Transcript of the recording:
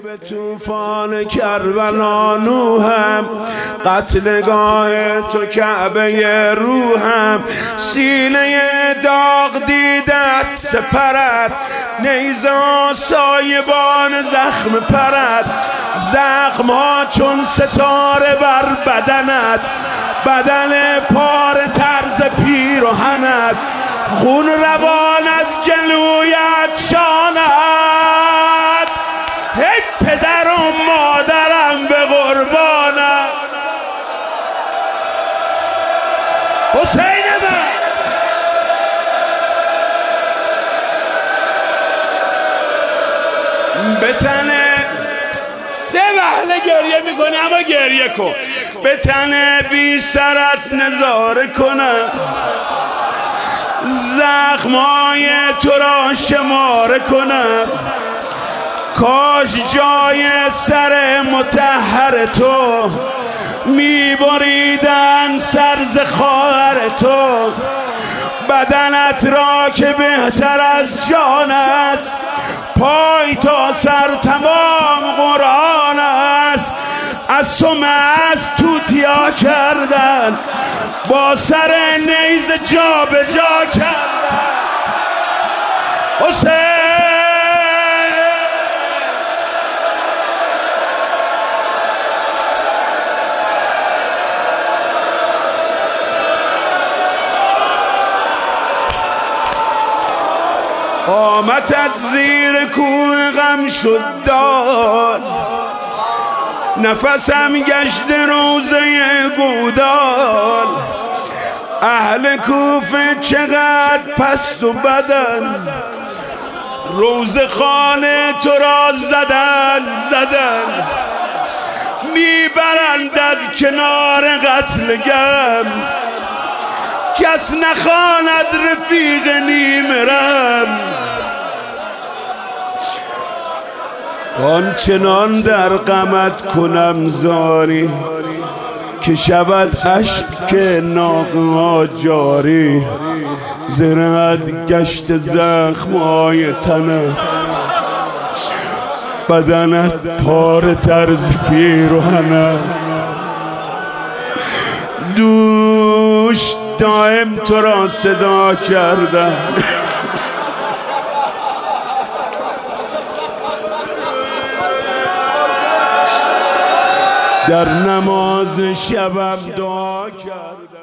به طوفان کربلا نوحم، قتلگاه تو کعبه روحم. سینه داغ دیدت سپرد، نیزه ها سایبان زخم پرد. زخم ها چون ستاره بر بدنت، بدن پار طرز پیرهنت. خون روان از گلویت شاند، ای پدر و مادرم به قربانت. حسین من به تنه سه وهله گریه میکنی، اما گریه کن. به تنه بی سرت نظاره کنم، زخمای تو را شماره کنم. کاش جای سر مطهر تو میبریدن سر ز خواهر تو. بدنت را که بهتر از جان است، پای تا سر تمام قرآن است. از تو مست توتیا کردن، با سر نیزه جا به جا کردن. حسین قامتت زیر کوه غم شد داد، نفسم گشت روزه گودال. اهل کوفه چقدر پست و بدن، روزه خانه تو را زدن. میبرند از کنار قتلگم، کس نخواند رفیق نیمرم. آنچنان در غمت کنم زاری، که شود اشک ناقها جاری. زرد گشت زخمای تنت، بدنت پار طرز پیرهنت. دوش دائم تو را صدا کردم، در نماز شبم دعا کردم.